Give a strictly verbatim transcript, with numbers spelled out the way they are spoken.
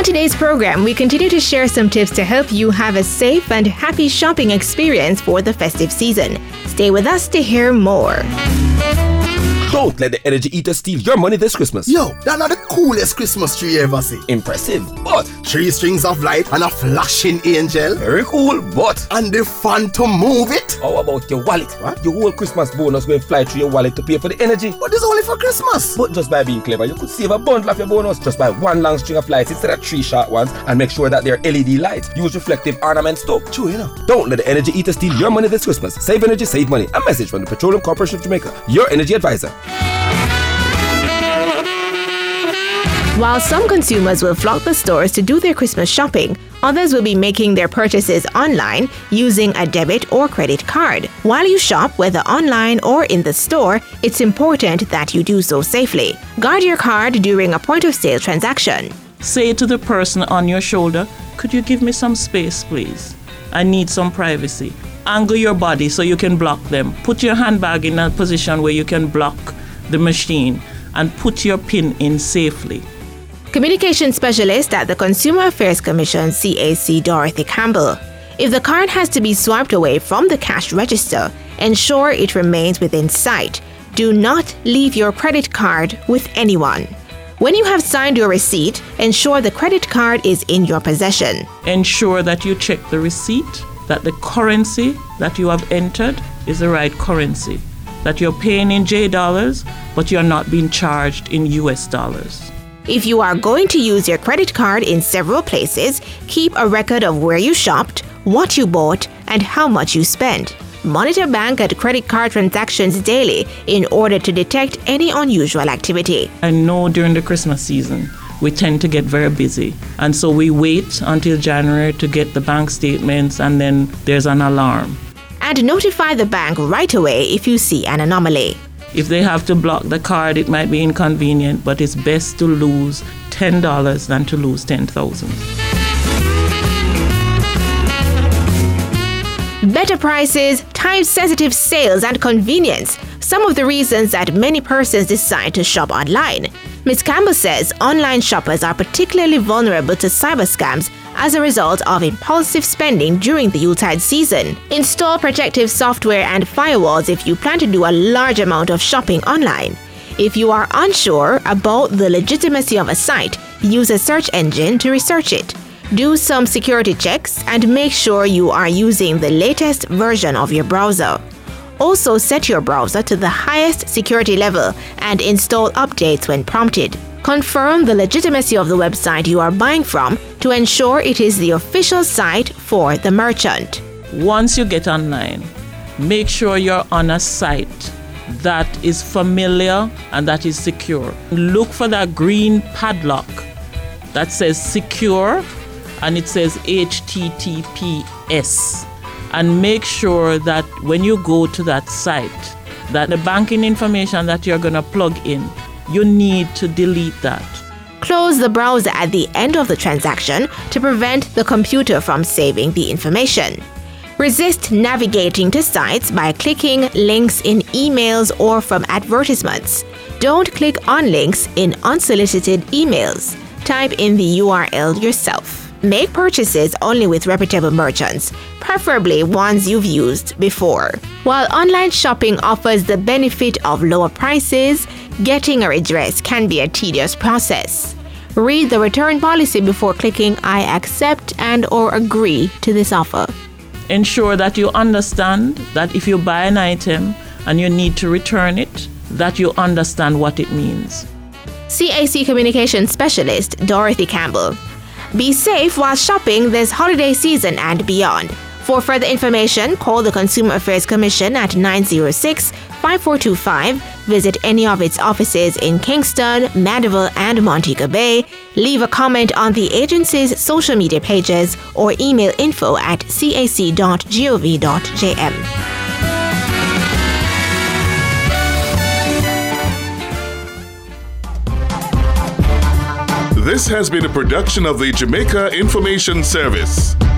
today's program, we continue to share some tips to help you have a safe and happy shopping experience for the festive season. Stay with us to hear more. Don't let the energy eater steal your money this Christmas. Yo, that's not the coolest Christmas tree you ever see. Impressive, but three strings of light and a flashing angel. Very cool, but and the fun to move it. How about your wallet? What? Your whole Christmas bonus will fly through your wallet to pay for the energy. But this is only for Christmas. But just by being clever, you could save a bundle of your bonus. Just buy one long string of lights instead of three short ones, and make sure that they're L E D lights. Use reflective ornaments too. True, you know. Don't let the energy eater steal your money this Christmas. Save energy, save money. A message from the Petroleum Corporation of Jamaica, your energy advisor. While some consumers will flock the stores to do their Christmas shopping, others will be making their purchases online using a debit or credit card. While you shop, whether online or in the store, it's important that you do so safely. Guard your card during a point-of-sale transaction. Say to the person on your shoulder, "Could you give me some space, please? I need some privacy." Angle your body so you can block them. Put your handbag in a position where you can block the machine and put your PIN in safely. Communication specialist at the Consumer Affairs Commission, C A C, Dorothy Campbell. If the card has to be swiped away from the cash register, ensure it remains within sight. Do not leave your credit card with anyone. When you have signed your receipt, ensure the credit card is in your possession. Ensure that you check the receipt, that the currency that you have entered is the right currency, that you're paying in J dollars, but you're not being charged in U S dollars. If you are going to use your credit card in several places, keep a record of where you shopped, what you bought, and how much you spent. Monitor bank and credit card transactions daily in order to detect any unusual activity. I know during the Christmas season, we tend to get very busy. And so we wait until January to get the bank statements, and then there's an alarm. And notify the bank right away if you see an anomaly. If they have to block the card, it might be inconvenient, but it's best to lose ten dollars than to lose ten thousand dollars. Better prices, time-sensitive sales, and convenience. Some of the reasons that many persons decide to shop online. Miz Campbell says online shoppers are particularly vulnerable to cyber scams as a result of impulsive spending during the Yuletide season. Install protective software and firewalls if you plan to do a large amount of shopping online. If you are unsure about the legitimacy of a site, use a search engine to research it. Do some security checks and make sure you are using the latest version of your browser. Also, set your browser to the highest security level and install updates when prompted. Confirm the legitimacy of the website you are buying from to ensure it is the official site for the merchant. Once you get online, make sure you're on a site that is familiar and that is secure. Look for that green padlock that says secure and it says H T T P S. And make sure that when you go to that site, that the banking information that you're going to plug in, you need to delete that. Close the browser at the end of the transaction to prevent the computer from saving the information. Resist navigating to sites by clicking links in emails or from advertisements. Don't click on links in unsolicited emails. Type in the U R L yourself. Make purchases only with reputable merchants, preferably ones you've used before. While online shopping offers the benefit of lower prices, getting a redress can be a tedious process. Read the return policy before clicking I accept and or agree to this offer. Ensure that you understand that if you buy an item and you need to return it, that you understand what it means. C A C Communications Specialist Dorothy Campbell. Be safe while shopping this holiday season and beyond. For further information, call the Consumer Affairs Commission at nine zero six, five four two five, visit any of its offices in Kingston, Mandeville, and Montego Bay, leave a comment on the agency's social media pages, or email info at cac dot gov dot jm. This has been a production of the Jamaica Information Service.